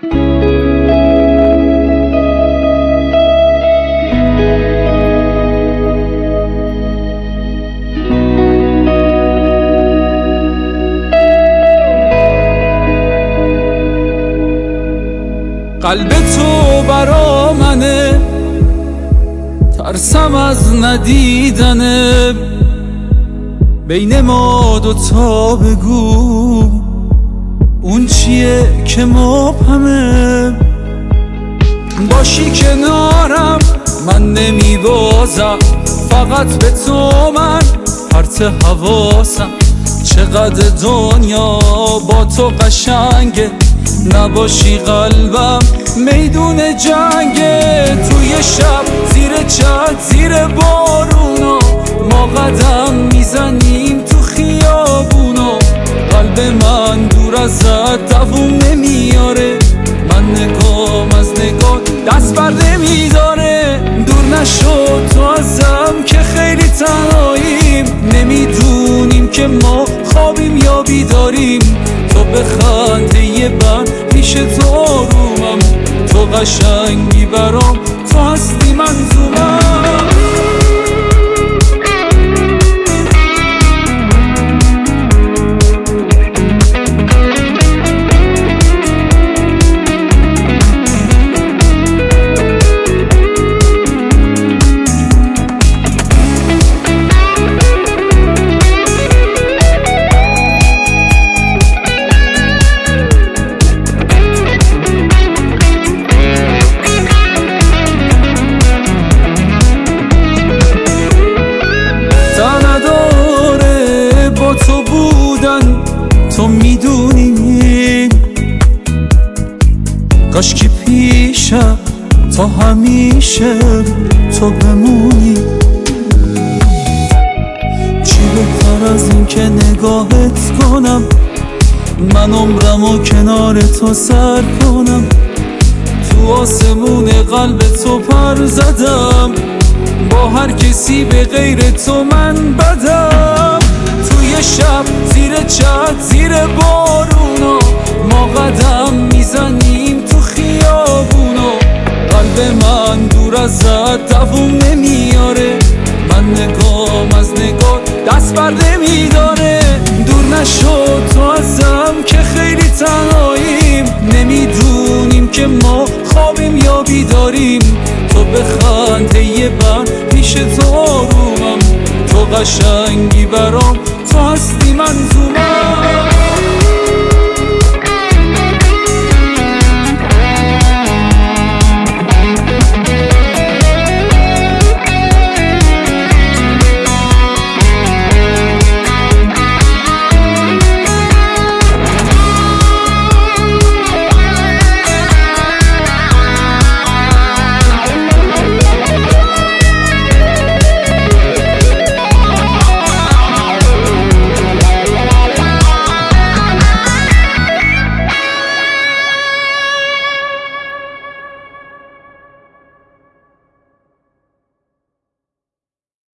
قلب تو برا منه، ترسم از ندیدنه. بین ما دوتا بگو اون چیه که مبهمه. باشی کنارم من نمیبازم، فقط به تو من پرت حواسم. چقدر دنیا با تو قشنگه، نباشی قلبم میدون جنگه. توی شب زیر چت زیر بارونا ما قدم میزنیم تو خیابونا. قلب من دور ازت دووم نمیاره، من نگام از نگاه دست بر نمیداره. دور نشو تو ازم که خیلی تنهاییم، نمیدونیم که ما خوابیم یا بیداریم. تو بخنده یه بند پیش تو آرومم، تو قشنگی برام، تو هستی منظومم. تو بودن تو میدونی، کاشکی پیشم تا همیشه تو بمونی. چی بهتر از این که نگاهت کنم، من عمرمو کنار تو سر کنم. تو آسمون قلب تو پر زدم، با هر کسی به غیر تو من بدم. توی شب زیر چت زیر بارونا ما قدم میزنیم تو خیابونا. قلب من دور ازت دووم نمیاره، من نگام از نگاه دست بر نمیداره. دور نشو تو ازم که خیلی تنهاییم، نمیدونیم که ما خوابیم یا بیداریم. تو بخنده یه بند پیش تو آرومم، تو قشنگی برام، تو هستی منظومم.